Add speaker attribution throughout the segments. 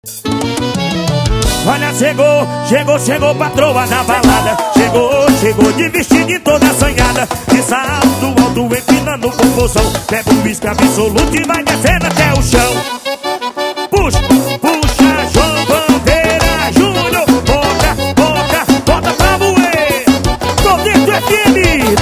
Speaker 1: Olha, chegou patroa na balada. Chegou de vestido toda assanhada, de salto alto, empinando confusão. Pega o whisky absoluto e vai descendo até o chão. Puxa, João Bandeira Júnior. Bota pra moer. Tô dentro FM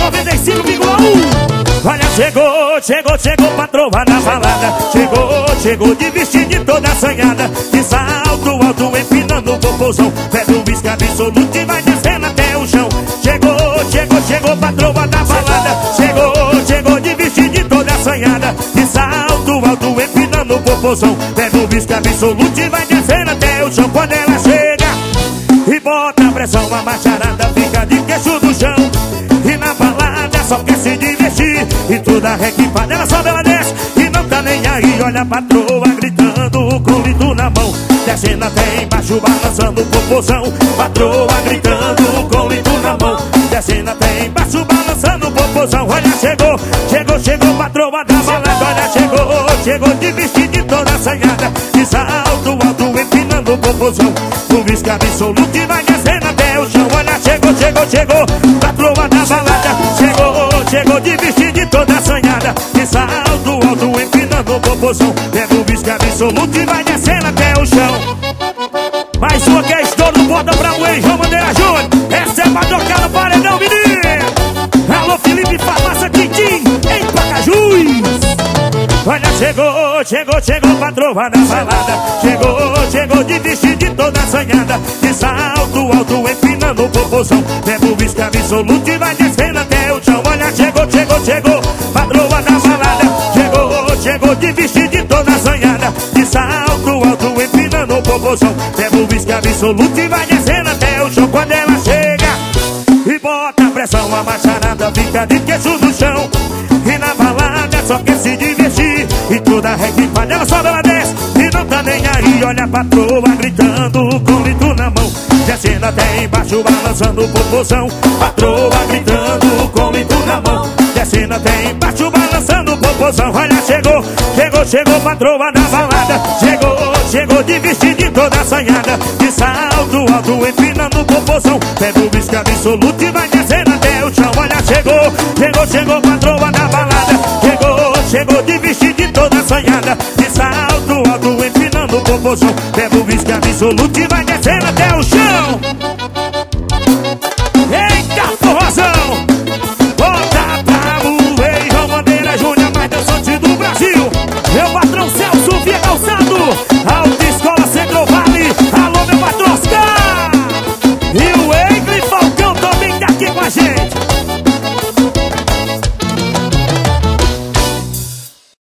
Speaker 1: 95,1. Olha, chegou patroa na balada. Chegou de vestido toda assanhada, de salto alto, empinando o popozão. Pega o whisky absoluto e vai descendo até o chão. Chegou patroa na balada. Chegou de vestido toda assanhada, de salto alto, empinando o popozão. Pega o whisky absoluto e vai descendo até o chão. Quando ela chega e bota a pressão, a macharada fica de queixo do chão. E na balada só quer se divertir, e toda requipada ela sobe, ela desce e não tá nem aí. Olha a patroa gritando com o litro na mão, descendo até embaixo, balançando o popozão. Patroa gritando com o litro na mão, descendo até embaixo, balançando o popozão. Olha, chegou patroa da balada. Olha, chegou de vestido toda assanhada, de salto alto, empinando o popozão. O whisky absoluto e vai descendo até o chão. Olha, chegou patroa da balada. Chegou de vestido toda assanhada, de salto alto, empinando o popozão. Pega o whisky absoluto e vai descendo até o chão. Mais uma que é estouro, bota pra moer, João Bandeira Júnior. Essa é pra tocar no paredão, menino. Alô, Felipe Farmácia Quintim, em Pacajus. Olha, chegou patroa na balada. Chegou de vestido toda assanhada, de salto alto, empinando o popozão. Pega o whisky absoluto e vai descendo até o chão. Olha, chegou patroa na balada. Chegou de vestido toda assanhada, de salto alto, empinando o popozão. Pega o whisky absoluto e vai descendo até o chão. Quando ela chega e bota a pressão, a macharada fica de queixo do chão. E na balada só quer se divertir, e toda requipada ela sobe, ela desce e não tá nem aí. Olha a patroa gritando com o litro na mão, descendo até embaixo, balançando o popozão. Patroa gritando com o litro na mão, descendo até embaixo, balançando o popozão. Olha, chegou patroa na balada. Chegou de vestido toda assanhada, de salto alto, empinando o popozão. Pega o whisky absoluto e vai descendo até o chão. Olha, chegou patroa na balada. Chegou de vestido toda assanhada, de salto alto, empinando o popozão. Pega o whisky absoluto e vai descendo até o chão.